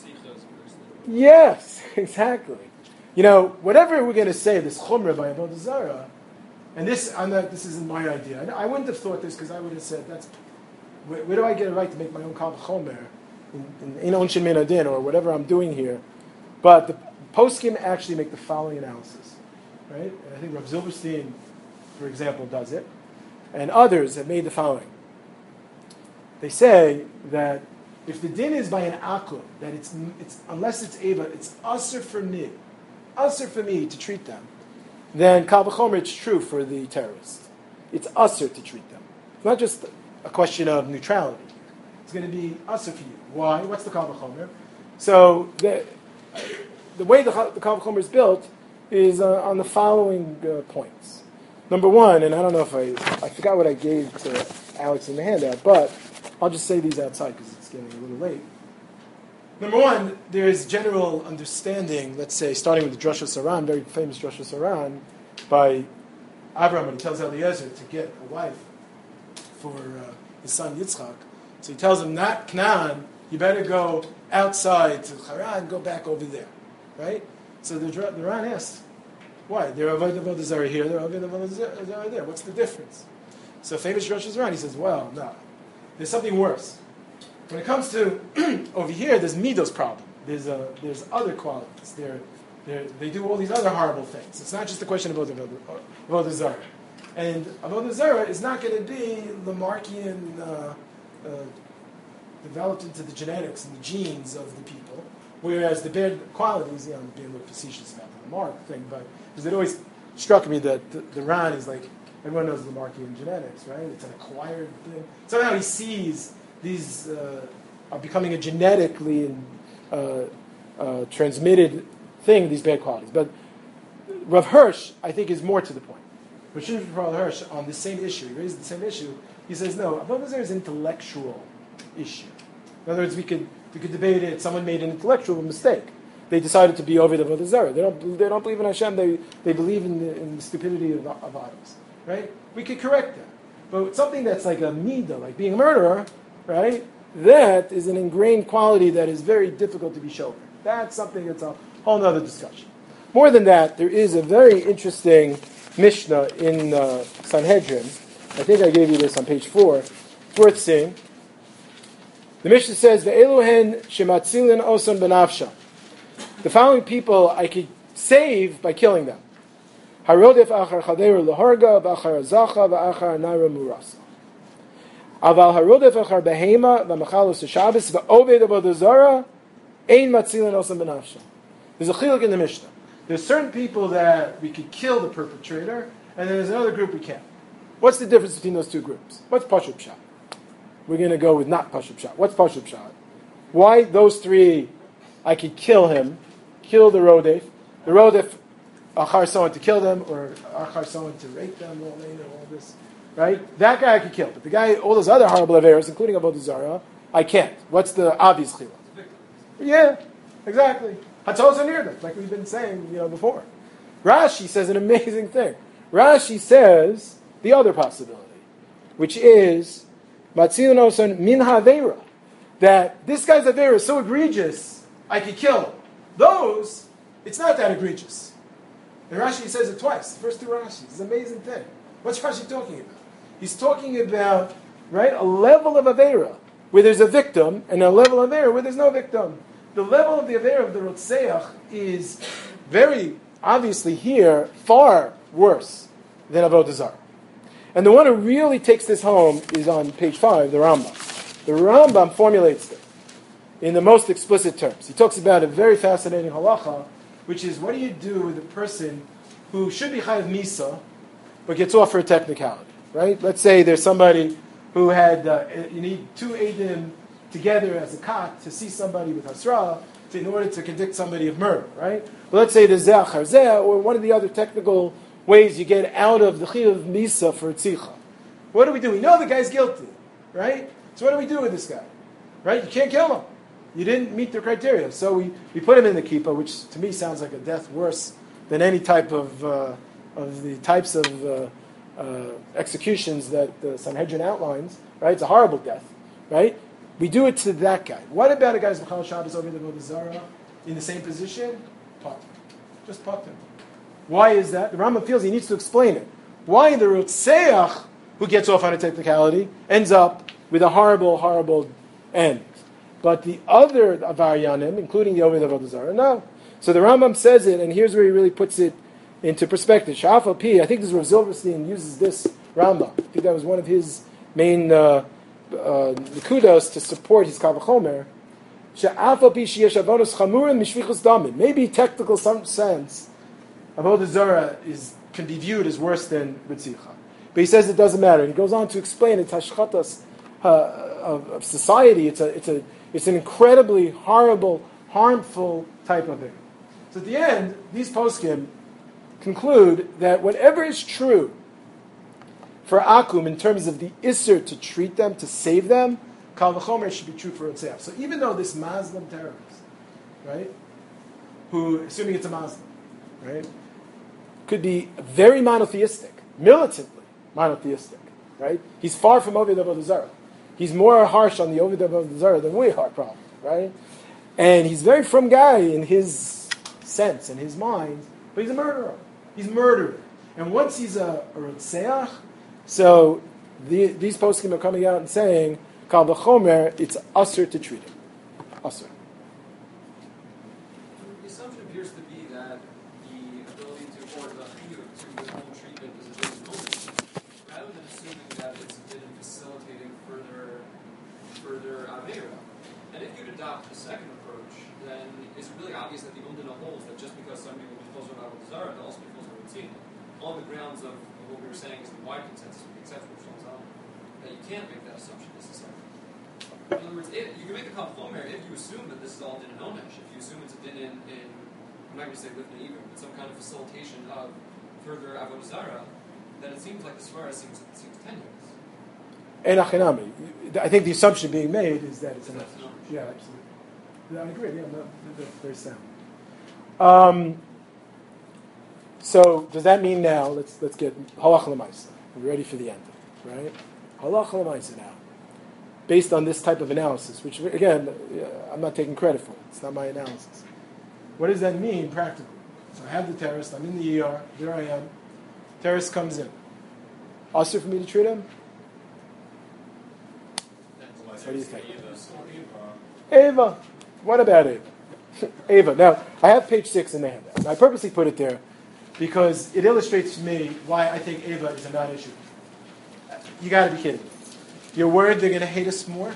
yes, exactly. You know, whatever we're going to say, this chumrah by Avodah Zarah, and this, I'm not, this isn't my idea. I wouldn't have thought this because I would have said, "That's where, where do I get a right to make my own kal v'chomer in in onshin min adin or whatever I'm doing here?" But the poskim actually make the following analysis, right? And I think Rav Zilberstein, for example, does it, and others have made the following. They say that if the din is by an akum, that it's it's unless it's eva, it's usher for me, usher for me to treat them, then kal v'chomer it's true for the terrorist. It's usher to treat them. It's not just a question of neutrality. It's going to be usher for you. Why? What's the kal v'chomer? So the the way the, the kal v'chomer is built is uh, on the following uh, points. Number one, and I don't know if I I forgot what I gave to Alex in the handout, but I'll just say these outside because it's getting a little late. Number one, there is general understanding, let's say, starting with the Drasha Saran, very famous Drasha Saran, by Abraham when he tells Eliezer to get a wife for uh, his son Yitzchak, So he tells him, not Canaan, you better go outside to Haran, go back over there. Right? So the, the Ran asks, why? They're Avodah Avodah Zarah here, they're Avodah Avodah Zarah there. What's the difference? So famous Rosh Hashanah, he says, well, no. There's something worse. When it comes to over here, there's Midos problem. There's a, there's other qualities. They're, they're, they do all these other horrible things. It's not just a question of Avodah Zarah. And Avodah Zarah is not going to be Lamarckian uh, uh, developed into the genetics and the genes of the people, whereas the bad qualities, you know, I'm being a little facetious about the Lamarck thing, but because it always struck me that the, the Ran is like, everyone knows Lamarckian genetics, right? It's an acquired thing. Somehow he sees these uh, are becoming a genetically uh, uh, transmitted thing, these bad qualities. But Rav Hirsch, I think, is more to the point. Rav Shimon Rav Hirsch, on the same issue, he raises the same issue, he says, no, Avodah Zarah is an intellectual issue. In other words, we could we could debate it, someone made an intellectual mistake. They decided to be over the Avodah Zarah. They don't, they don't believe in Hashem, they, they believe in the, in the stupidity of, of idols. Right? We could correct that. But something that's like a midah, like being a murderer, right? That is an ingrained quality that is very difficult to be shown. That's something that's a whole other discussion. More than that, there is a very interesting Mishnah in uh, Sanhedrin. I think I gave you this on page four. It's worth seeing. The Mishnah says, "Ve'eluhen shematzilin osan benafsha." The following people I could save by killing them. Harodef achar chaderu leharga, v'achar zacha, v'achar naira murasa. Aval harodef achar behema, v'machalos shabbos, v'oved avodah zarah, ein matzilin osan benafsha. There's a chiluk in the Mishnah. There's certain people that we could kill the perpetrator, and then there's another group we can't. What's the difference between those two groups? What's Pashut Pshat? We're going to go with not Pashut Pshat. What's Pashut Pshat? Why those three, I could kill him, kill the Rodef, the Rodef, achar someone to kill them, or achar someone to rape them, all, all this, right? That guy I could kill, but the guy, all those other horrible affairs, including Avodah Zarah, I can't. What's the obvious chiluk? Yeah, exactly. Hatzos and Nirdah, like we've been saying, you know, before. Rashi says an amazing thing. Rashi says the other possibility, which is Matzilin Osan min haveira, that this guy's aveira is so egregious, I could kill him. Those, it's not that egregious. And Rashi says it twice. The first two Rashis. It's an amazing thing. What's Rashi talking about? He's talking about, right, a level of aveira where there's a victim, and a level of aveira where there's no victim. The level of the aveira of the Rotseach is very obviously here far worse than Avodah Zarah. And the one who really takes this home is on page five, the Rambam. The Rambam formulates it in the most explicit terms. He talks about a very fascinating halacha, which is what do you do with a person who should be chayav misa, but gets off for a technicality, right? Let's say there's somebody who had, uh, you need two edim together as a kat to see somebody with hasra to, in order to convict somebody of murder, right? Well, let's say there's zeh achar zeh, or one of the other technical ways you get out of the chiyuv misa for tzicha. What do we do? We know the guy's guilty, right? So what do we do with this guy? Right? You can't kill him. You didn't meet the criteria. So we, we put him in the kippah, which to me sounds like a death worse than any type of uh, of the types of uh, uh, executions that the Sanhedrin outlines, right? It's a horrible death, right? We do it to that guy. What about a guy who's Mechal Shabbos over the Avodah Zarah in the same position? Pot him. Just pot him. Why is that? The Rambam feels he needs to explain it. Why the Rotseach, who gets off on a technicality, ends up with a horrible, horrible end. But the other Avaryanim, including the Oved Avodah Zarah, no. So the Rambam says it, and here's where he really puts it into perspective. Sha'afal Pi, I think this is Rav Zilberstein uses this Rambam. I think that was one of his main uh, uh, kudos to support his Kal V'chomer. Sha'afal Pi sheyesh avonos chamurim mishvichus damin. Maybe technical some sense, Avodah Zarah is can be viewed as worse than Ritzicha. But he says it doesn't matter. And he goes on to explain it's hashchatas uh, of, of society. It's a it's a it's an incredibly horrible, harmful type of thing. So at the end, these poskim conclude that whatever is true for Akum in terms of the Isser to treat them, to save them, Kal V'chomer should be true for Rotzeach. So even though this Muslim terrorist, right, who, assuming it's a Muslim, right, could be very monotheistic, militantly monotheistic, right? He's far from Oved Avodah Zarah. He's more harsh on the Ovid of Zara than we are, probably, right? And he's a very firm guy in his sense, in his mind, but he's a murderer. He's a murderer. And once he's a, a Rotseach, so the, these poskim are coming out and saying, Kal v'chomer, it's usher to treat him. Usher. The assumption appears to be that the ability to order the chiyuv to withhold treatment is a big moment, rather than assuming that it's been facilitating further further avera. And if you'd adopt the second approach, then it's really obvious that the Umdana holds that just because somebody will be closer to Avodah Zarah, they'll also be closer to Ritzin. On the grounds of, of what we were saying is the wide consensus, with the exception of Shlomo Zalman, that you can't make that assumption necessarily. In other words, if, you can make a Kavachomer if you assume that this is all din in Onesh, if you assume it's a din in, in I'm not going to say Lifnei Iver, but some kind of facilitation of further Avodah Zarah, then it seems like the Svara seems, seems tenuous. And Achinami. I think the assumption being made is that it's enough. That's enough. Yeah, absolutely. Yeah, I agree. Yeah, no, that's very sound. Um, so does that mean now? Let's let's get halach l'maisa. We're ready for the end, right? Halach l'maisa now, based on this type of analysis, which again I'm not taking credit for. It's not my analysis. What does that mean practically? So I have the terrorist. I'm in the E R. There I am. Terrorist comes in. Also for me to treat him. What do you think? Ava. What about Ava? Ava. Now, I have page six in the handout. I purposely put it there because it illustrates to me why I think Ava is a non-issue. You got to be kidding me. You're worried they're going to hate us more?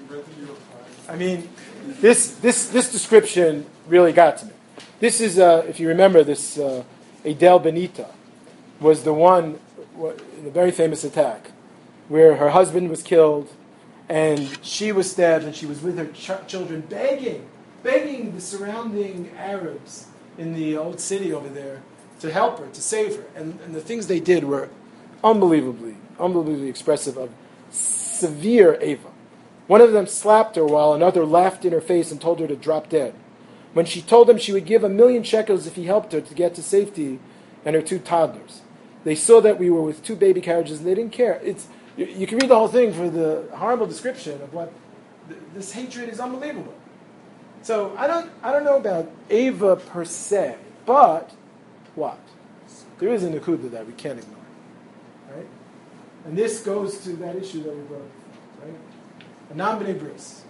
I mean, this this this description really got to me. This is, uh, if you remember, this uh, Adele Benita was the one in a very famous attack where her husband was killed and she was stabbed and she was with her ch- children begging, begging the surrounding Arabs in the old city over there to help her, to save her. And, and the things they did were unbelievably, unbelievably expressive of severe Ava. One of them slapped her while another laughed in her face and told her to drop dead. When she told him she would give a million shekels if he helped her to get to safety and her two toddlers. They saw that we were with two baby carriages and they didn't care. It's You, you can read the whole thing for the horrible description of what th- this hatred is unbelievable. So I don't, I don't know about Ava per se, but what? There is a nakuda that we can't ignore, right? And this goes to that issue that we brought up, right? A non-b'nei bris.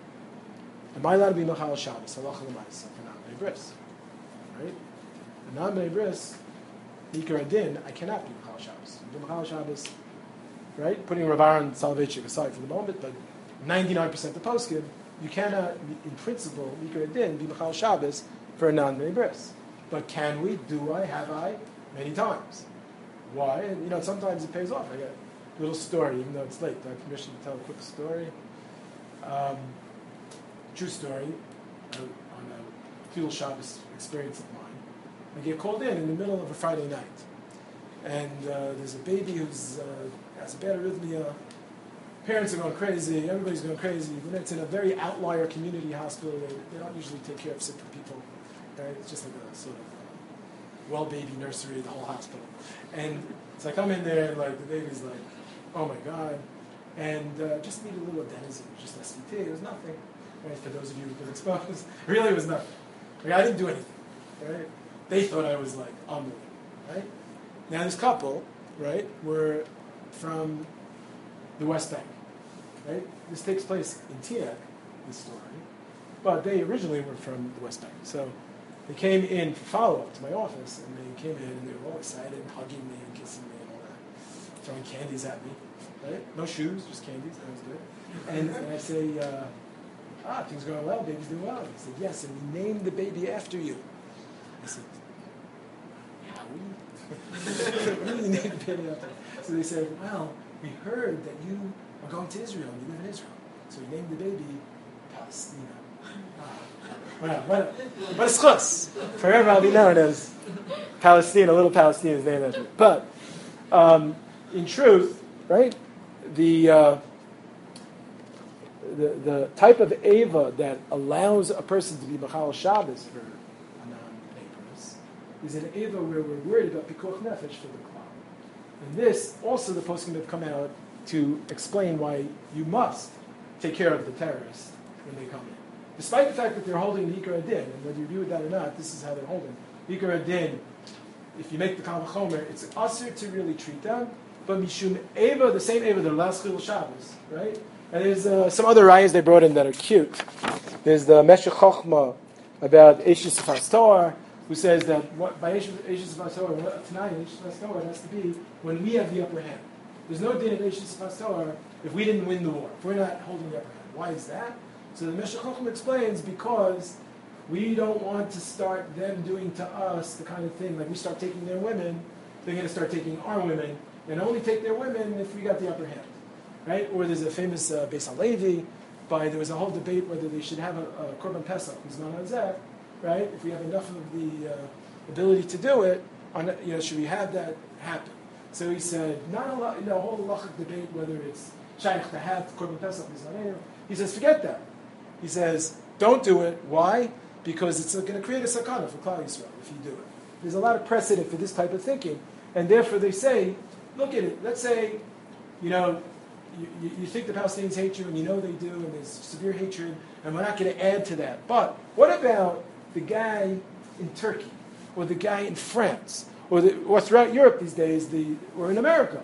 Am I allowed to be machal Shabbos? Halacha l'maisa for non-b'nei bris, right? A non-b'nei bris, Nikar Adin, I cannot be machal Shabbos. Be machal Shabbos. Right? Putting Rav Aaron Soloveitchik aside for the moment, but ninety-nine percent of poskim, you cannot, in principle, Mikra Adin, be Machal Shabbos for a non-b'nei bris. But can we? Do I? Have I? Many times. Why? And, you know, sometimes it pays off. I got a little story, even though it's late. Do I have permission to tell a quick story? Um, true story, uh, on a Fidel Shabbos experience of mine. I get called in in the middle of a Friday night. And uh, there's a baby who's uh, has a bad arrhythmia. Parents are going crazy. Everybody's going crazy. But it's in a very outlier community hospital. They, they don't usually take care of sick people. Right? It's just like a sort of uh, well baby nursery, the whole hospital. And so I come in there, and like the baby's like, oh my god, and uh, just need a little adenosine, just S V T. It was nothing. Right? For those of you who've been exposed, it really was nothing. Like, I didn't do anything. Right? They thought I was like unbelievable. Right? Now this couple, right, were from the West Bank, right? This takes place in Teaneck, this story, but they originally were from the West Bank. So they came in for follow-up to my office, and they came in and they were all excited, and hugging me and kissing me and all that, throwing candies at me, right? No shoes, just candies. That was good. And, and I say, uh, ah, things are going well, baby's doing well. He said, yes, and we named the baby after you. I said, so they said, well, we heard that you are going to Israel, you live in Israel. So we named the baby Palestina. Ah. Well, what a, what a schus. Forever I'll be known as Palestina, little Palestina is named after me. But, um, in truth, right, the, uh, the the type of Ava that allows a person to be Machal Shabbos for is an Eva where we're worried about Pikuach Nefesh for the Klal. And this, also the poskim have come out to explain why you must take care of the terrorists when they come in. Despite the fact that they're holding the Ikar Adin, and whether you agree with that or not, this is how they're holding. Ikar Adin, if you make the Kal V'chomer, it's asur to really treat them, but Mishum Eva, the same Eva, the last Chil Shabbos, right? And there's uh, some other rayas they brought in that are cute. There's the Meshech Chochma about Eishes Sifas Torah, who says that what, by Eishes Sifas Torah, tonight Eishes Sifas Torah, it has to be when we have the upper hand. There's no din of Eishes Sifas Torah if we didn't win the war, if we're not holding the upper hand. Why is that? So the Meshech Chochma explains, because we don't want to start them doing to us the kind of thing, like we start taking their women, they're going to start taking our women, and only take their women if we got the upper hand. Right? Or there's a famous uh, Beis HaLevi, by there was a whole debate whether they should have a, a Korban Pesach, who's not on Zeh, right? If we have enough of the uh, ability to do it, on, you know, should we have that happen? So he said, not a lot, you know, a whole halachic debate whether it's shaykh to have Korban Pesach, he says, forget that. He says, don't do it. Why? Because it's going to create a sakana for Klal Yisrael if you do it. There's a lot of precedent for this type of thinking, and therefore they say, look at it. Let's say, you know, you, you think the Palestinians hate you, and you know they do, and there's severe hatred, and we're not going to add to that. But what about the guy in Turkey, or the guy in France, or, the, or throughout Europe these days, the, or in America?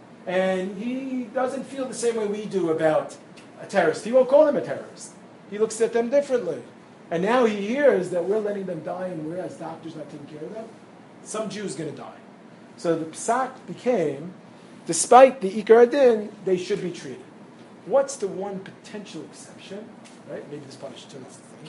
And he doesn't feel the same way we do about a terrorist. He won't call them a terrorist. He looks at them differently. And now he hears that we're letting them die, and we're, as doctors, not taking care of them. Some Jew is going to die. So the psak became, despite the Ikar Adin, they should be treated. What's the one potential exception? Right? Maybe this probably should turn off the thing.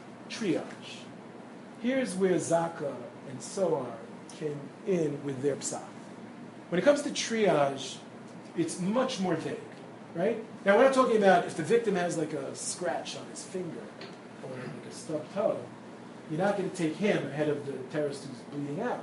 Triage. Here's where Zaka and Soar came in with their psak. When it comes to triage, it's much more vague. Right? Now we're not talking about if the victim has like a scratch on his finger or like a stubbed toe. You're not going to take him ahead of the terrorist who's bleeding out.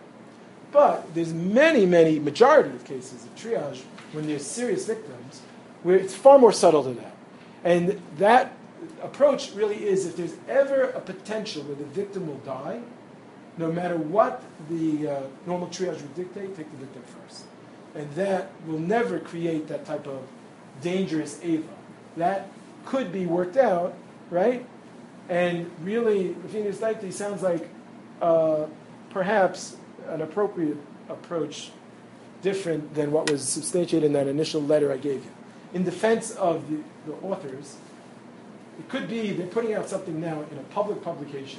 But there's many, many, majority of cases of triage when there's serious victims where it's far more subtle than that. And that approach really is, if there's ever a potential where the victim will die, no matter what the uh, normal triage would dictate, take the victim first. And that will never create that type of dangerous Ava. That could be worked out, right? And really, Rafinus Daikti sounds like uh, perhaps an appropriate approach, different than what was substantiated in that initial letter I gave you. In defense of the, the authors, it could be they're putting out something now in a public publication,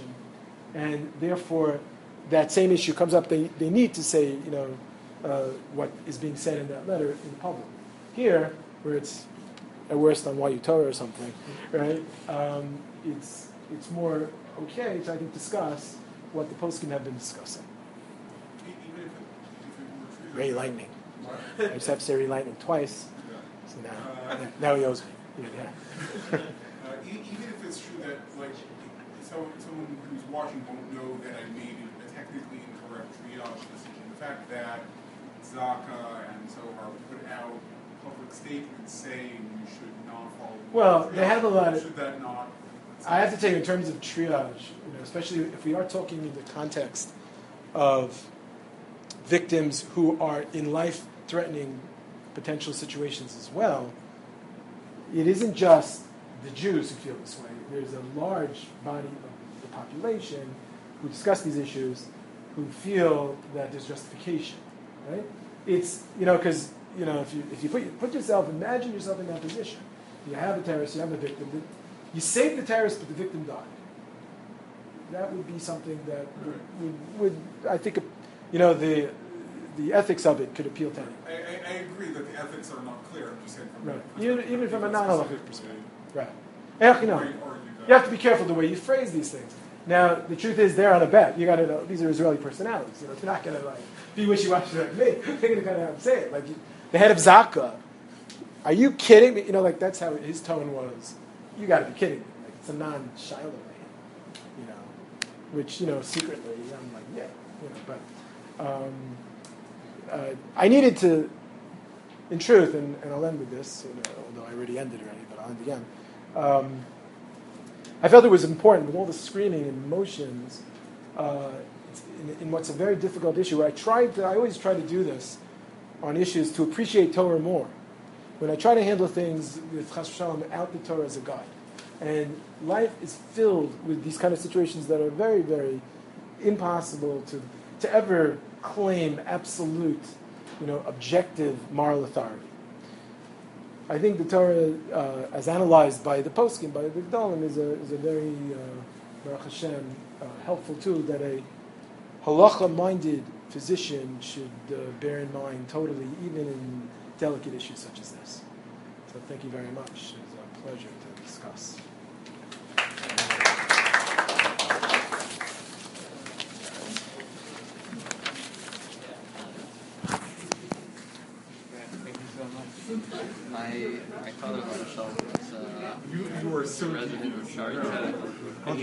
and therefore that same issue comes up. They, they need to say, you know, uh, what is being said in that letter in public. Here, where it's at worst on Wayu Torah or something, right? Um, it's it's more okay to, I think, discuss what the poskim have been discussing. Ray Lightning. I just have to say Ray Lightning twice. So now, uh, now he owes me. Yeah. uh, even if it's true that, like, so, someone who's watching won't know that I made a technically incorrect triage decision, the fact that Zaka and Zohar put out public statements saying you should not follow. Well, triage, they have a lot of. Should that not? I have to tell you, in terms of triage, you know, especially if we are talking in the context of victims who are in life-threatening potential situations as well, it isn't just the Jews who feel this way. There's a large body of the population who discuss these issues who feel that there's justification, right? It's, you know, because, you know, if you if you put, put yourself, imagine yourself in that position. You have a terrorist, you have a victim. You save the terrorist, but the victim died. That would be something that would, would, would I think, you know, the the ethics of it could appeal to anyone. I, I, I agree that the ethics are not clear. I'm just saying from right. a even, even from a non-halachic perspective. Right. You know, or, or you, you have to be careful the way you phrase these things. Now, the truth is, they're on a bet. You got to know these are Israeli personalities. You know, they're not going to like be wishy-washy like me. They're going to kind of say it. Like the head of Zaka. Are you kidding me? You know, like that's how his tone was. You got to be kidding me. Like it's a non-shiloh man. You know, which you know secretly I'm like, yeah, you know. But um, uh, I needed to, in truth, and, and I'll end with this. You know, although I already ended already, but I'll end again. Um, I felt it was important with all the screaming and emotions uh, in, in what's a very difficult issue. I tried to, I always try to do this on issues to appreciate Torah more. when I try to handle things with Chas v'Shalom out the Torah as a guide. And life is filled with these kind of situations that are very, very impossible to to ever claim absolute, you know, objective moral authority. I think the Torah, uh, as analyzed by the Poskim, by the Gdolim, is a is a very uh, Baruch Hashem uh, helpful tool that a halacha-minded physician should uh, bear in mind totally, even in delicate issues such as this. So thank you very much. It was a pleasure to discuss. Thank you so much. My my father was a uh, You, you are so resident of Shaarei Tzedek.